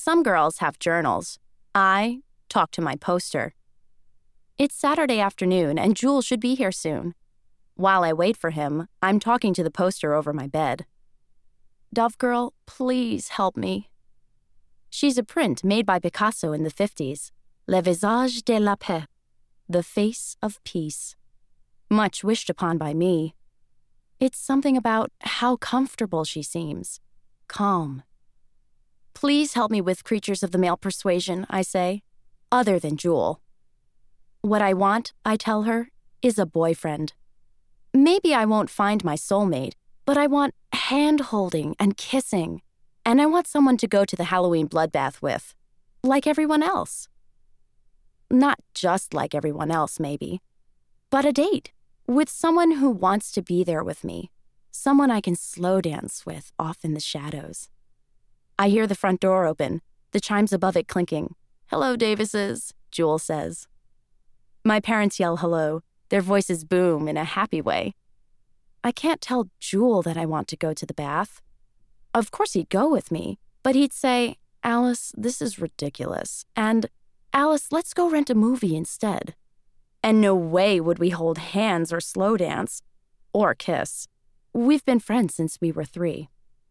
Some girls have journals. I talk to my poster. It's Saturday afternoon, and Jewel should be here soon. While I wait for him, I'm talking to the poster over my bed. Dove Girl, please help me. She's a print made by Picasso in the 50s. Le visage de la paix, the face of peace. Much wished upon by me. It's something about how comfortable she seems. Calm. Please help me with creatures of the male persuasion, I say, other than Jewel. What I want, I tell her, is a boyfriend. Maybe I won't find my soulmate, but I want hand-holding and kissing, and I want someone to go to the Halloween bloodbath with, like everyone else. Not just like everyone else, maybe, but a date with someone who wants to be there with me, someone I can slow dance with off in the shadows. I hear the front door open, the chimes above it clinking. "Hello, Davises," Jewel says. My parents yell hello. Their voices boom in a happy way. I can't tell Jewel that I want to go to the bath. Of course he'd go with me, but he'd say, "Alice, this is ridiculous," and "Alice, let's go rent a movie instead." And no way would we hold hands or slow dance, or kiss. We've been friends since we were 3.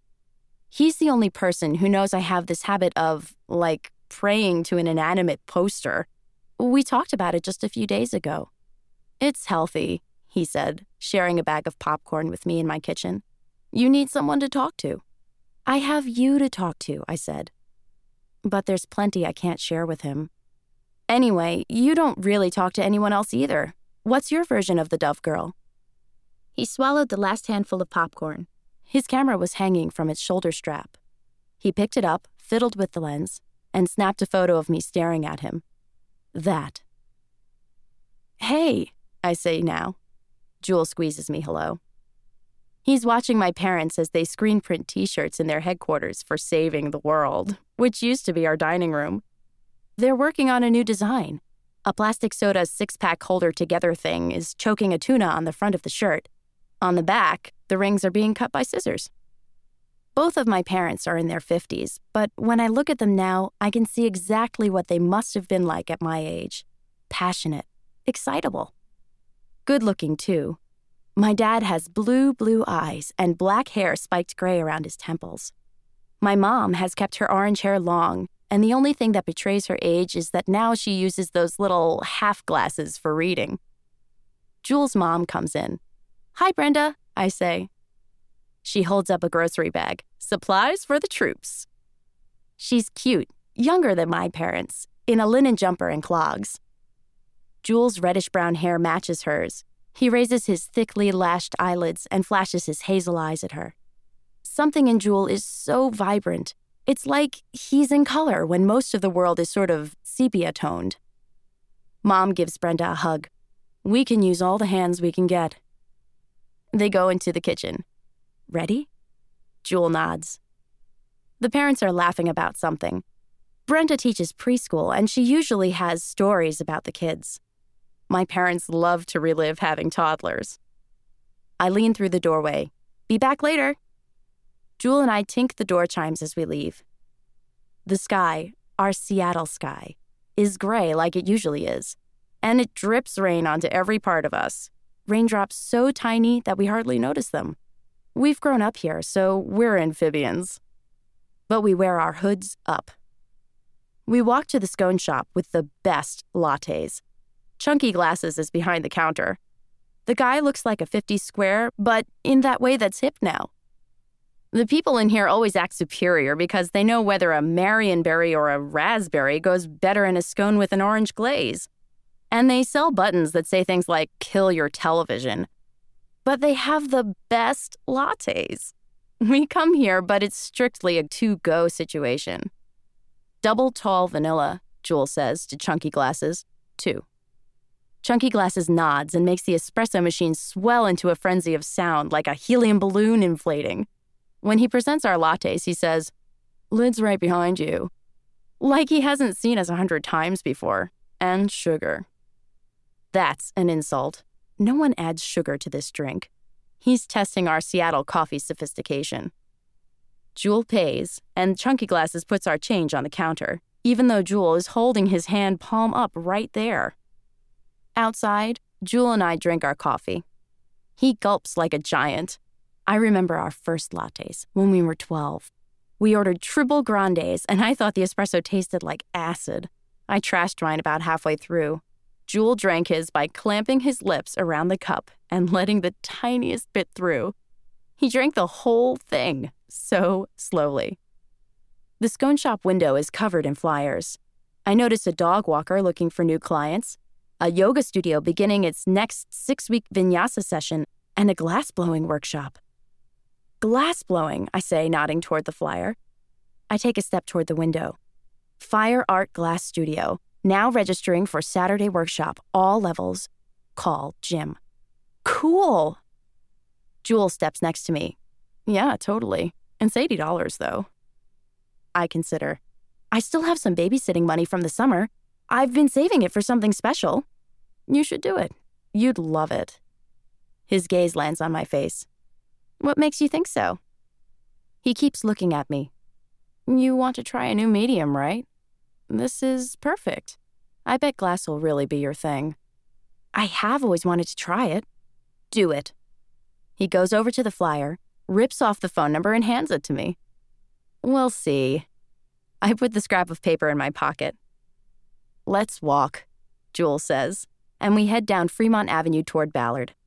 He's the only person who knows I have this habit of, praying to an inanimate poster. We talked about it just a few days ago. "It's healthy," he said, sharing a bag of popcorn with me in my kitchen. "You need someone to talk to." "I have you to talk to," I said. But there's plenty I can't share with him. "Anyway, you don't really talk to anyone else either. What's your version of the Dove Girl?" He swallowed the last handful of popcorn. His camera was hanging from its shoulder strap. He picked it up, fiddled with the lens, and snapped a photo of me staring at him. That. "Hey," I say now. Jewel squeezes me hello. He's watching my parents as they screen print T-shirts in their headquarters for Saving the World, which used to be our dining room. They're working on a new design. A plastic soda 6-pack holder together thing is choking a tuna on the front of the shirt. On the back, the rings are being cut by scissors. Both of my parents are in their 50s, but when I look at them now, I can see exactly what they must have been like at my age. Passionate, excitable. Good-looking, too. My dad has blue eyes and black hair spiked gray around his temples. My mom has kept her orange hair long, and the only thing that betrays her age is that now she uses those little half glasses for reading. Jewel's mom comes in. "Hi, Brenda," I say. She holds up a grocery bag. "Supplies for the troops." She's cute, younger than my parents, in a linen jumper and clogs. Jewel's reddish-brown hair matches hers. He raises his thickly lashed eyelids and flashes his hazel eyes at her. Something in Jewel is so vibrant. It's like he's in color when most of the world is sort of sepia-toned. Mom gives Brenda a hug. "We can use all the hands we can get." They go into the kitchen. "Ready?" Jewel nods. The parents are laughing about something. Brenda teaches preschool, and she usually has stories about the kids. My parents love to relive having toddlers. I lean through the doorway. "Be back later." Jewel and I tink the door chimes as we leave. The sky, our Seattle sky, is gray like it usually is, and it drips rain onto every part of us. Raindrops so tiny that we hardly notice them. We've grown up here, so we're amphibians. But we wear our hoods up. We walk to the scone shop with the best lattes. Chunky Glasses is behind the counter. The guy looks like a 50 square, but in that way that's hip now. The people in here always act superior because they know whether a Marionberry or a raspberry goes better in a scone with an orange glaze. And they sell buttons that say things like, "Kill your television." But they have the best lattes. We come here, but it's strictly a to-go situation. "Double tall vanilla," Jewel says to Chunky Glasses. 2. Chunky Glasses nods and makes the espresso machine swell into a frenzy of sound like a helium balloon inflating. When he presents our lattes, he says, "Lid's right behind you." Like he hasn't seen us 100 times before. And sugar. That's an insult. No one adds sugar to this drink. He's testing our Seattle coffee sophistication. Jewel pays, and Chunky Glasses puts our change on the counter, even though Jewel is holding his hand palm up right there. Outside, Jewel and I drink our coffee. He gulps like a giant. I remember our first lattes when we were 12. We ordered triple grandes, and I thought the espresso tasted like acid. I trashed mine about halfway through. Jewel drank his by clamping his lips around the cup and letting the tiniest bit through. He drank the whole thing, so slowly. The scone shop window is covered in flyers. I noticed a dog walker looking for new clients, a yoga studio beginning its next 6-week vinyasa session, and a glass-blowing workshop. Glass-blowing, I say, nodding toward the flyer. I take a step toward the window. Fire Art Glass Studio, now registering for Saturday workshop, all levels. Call Jim. Cool! Jewel steps next to me. Yeah, totally. And it's $80, though. I consider. I still have some babysitting money from the summer. I've been saving it for something special. You should do it. You'd love it. His gaze lands on my face. What makes you think so? He keeps looking at me. You want to try a new medium, right? This is perfect. I bet glass will really be your thing. I have always wanted to try it. Do it. He goes over to the flyer, rips off the phone number, and hands it to me. We'll see. I put the scrap of paper in my pocket. Let's walk, Jewel says, and we head down Fremont Avenue toward Ballard.